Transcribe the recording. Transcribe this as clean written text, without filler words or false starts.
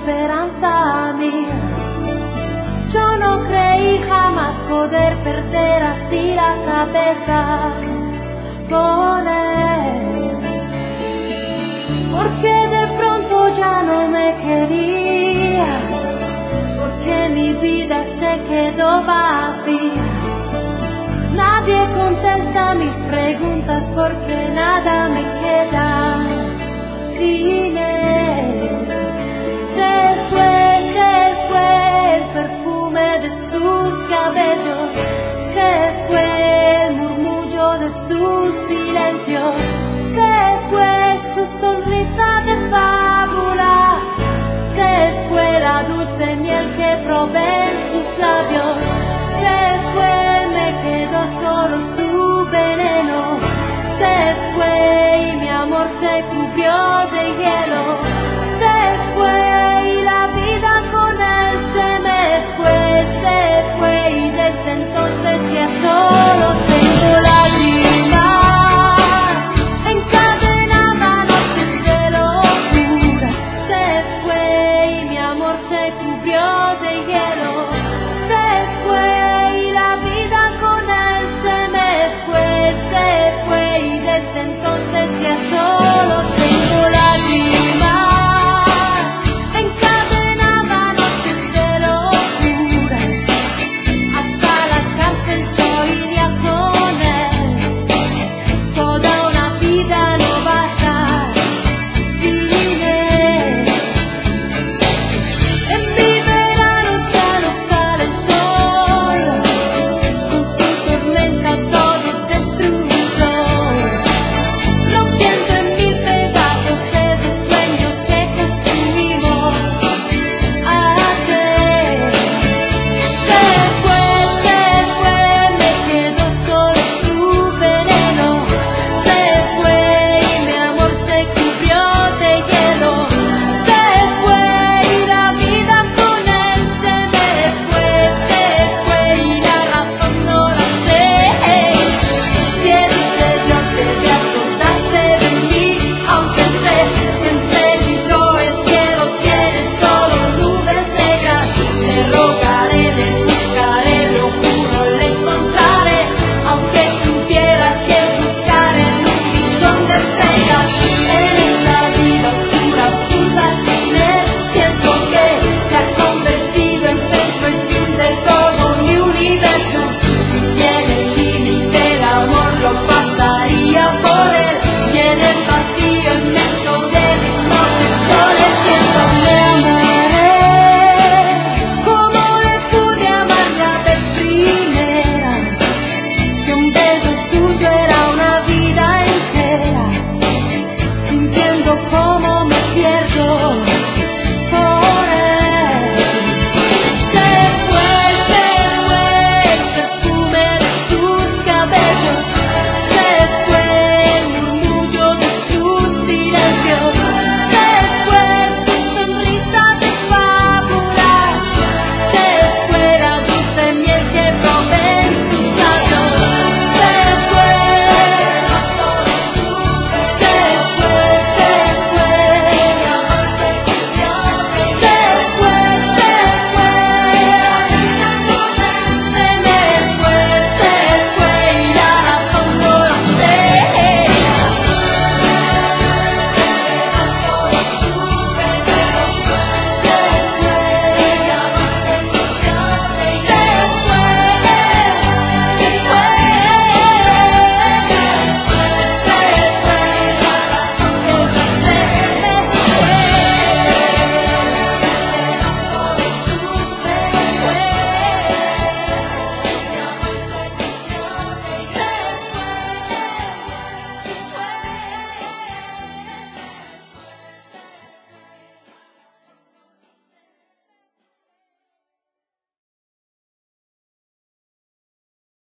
esperanza mía. Yo no creí jamás poder perder así la cabeza por él, porque de pronto ya no me quería, porque mi vida se quedó vacía. Nadie contesta mis preguntas porque nada me queda sin él. Se fue el perfume de sus cabellos, se fue el murmullo de sus silencios, se fue su sonrisa de fábula, se fue la dulce miel que probé en sus labios.